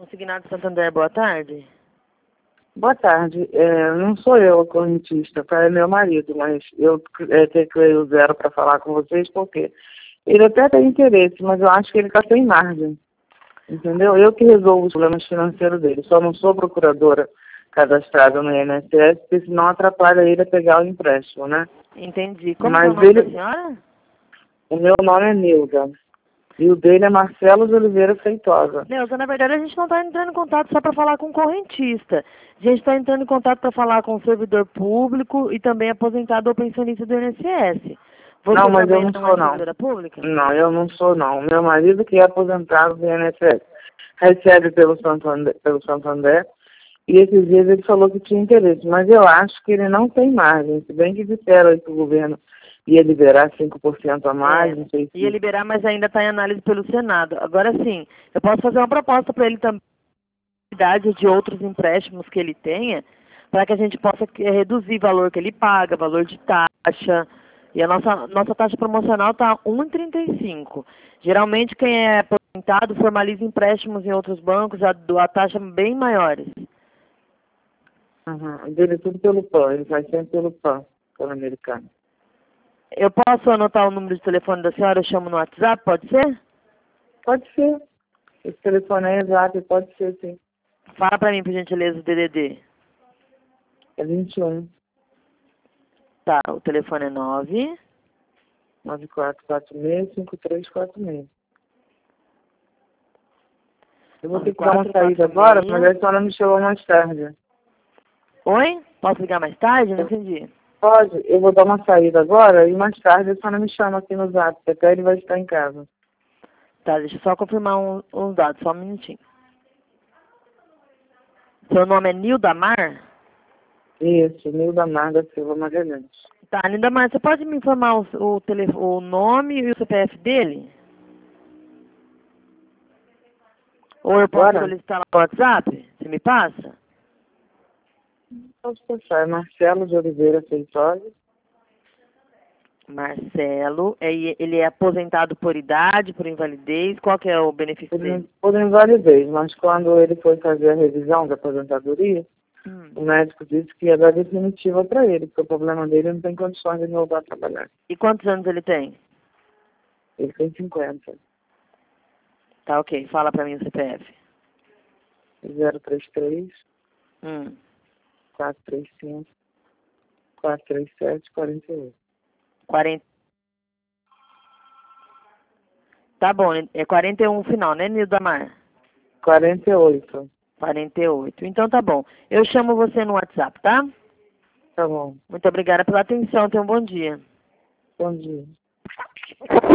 Consignado Santander, boa tarde. Boa tarde. Não sou eu a correntista, tá? É meu marido, mas eu teclei o 0 para falar com vocês porque ele até tem interesse, mas eu acho que ele está sem margem. Entendeu? Eu que resolvo os problemas financeiros dele. Só não sou procuradora cadastrada no INSS, porque senão atrapalha ele a pegar o empréstimo, né? Entendi. Como Mas é o nome da senhora? O meu nome é Nilda. E o dele é Marcelo de Oliveira Feitosa. Neuza, na verdade a gente não está entrando em contato só para falar com o correntista. A gente está entrando em contato para falar com o servidor público e também aposentado ou pensionista do INSS. Você Não, mas eu também não não é sou, não. servidora pública? Não, eu não sou, não. Meu marido que é aposentado do INSS. Recebe pelo Santander. E esses dias ele falou que tinha interesse. Mas eu acho que ele não tem margem. Se bem que disseram aí que o governo ia liberar 5% a mais, não sei se... Ia liberar, mas ainda está em análise pelo Senado. Agora sim, eu posso fazer uma proposta para ele também, de outros empréstimos que ele tenha, para que a gente possa reduzir o valor que ele paga, valor de taxa. E a nossa taxa promocional está 1,35. Geralmente quem é aposentado formaliza empréstimos em outros bancos a taxa bem maiores. Uhum. Dele tudo pelo PAN, ele faz sempre pelo PAN, pelo americano. Eu posso anotar o número de telefone da senhora, eu chamo no WhatsApp, pode ser? Pode ser. Esse telefone é exato, pode ser, sim. Fala para mim, por gentileza, o DDD. É 21. Tá, o telefone é 9... 9446-5346. Eu vou ter que dar uma 9446. saída agora, mas a senhora me chamou mais tarde. Oi? Posso ligar mais tarde? Não entendi. Pode, eu vou dar uma saída agora e mais tarde a senhora me chama aqui no Zap, que até ele vai estar em casa. Tá, deixa eu só confirmar uns dados, só um minutinho. Seu nome é Nildamar? Isso, Nilda Marga Silva Magalhães. Tá, Nildamar, você pode me informar o nome e o CPF dele? Ou eu posso Agora? solicitar lá no WhatsApp? Você me passa? Posso passar, é Marcelo de Oliveira Feitosa. Marcelo, ele é aposentado por idade, por invalidez, qual que é o benefício dele? Por invalidez, mas quando ele foi fazer a revisão da aposentadoria, o médico disse que ia dar definitiva para ele, porque o problema dele não tem condições de voltar a trabalhar. E quantos anos ele tem? Ele tem 50. Tá, ok. Fala pra mim o CPF. 033 Hum. 435 437 48. 40. Tá bom, é 41 final, né, Nildamar? 48. 48. Então tá bom. Eu chamo você no WhatsApp, tá? Tá bom. Muito obrigada pela atenção. Tenha um bom dia. Bom dia.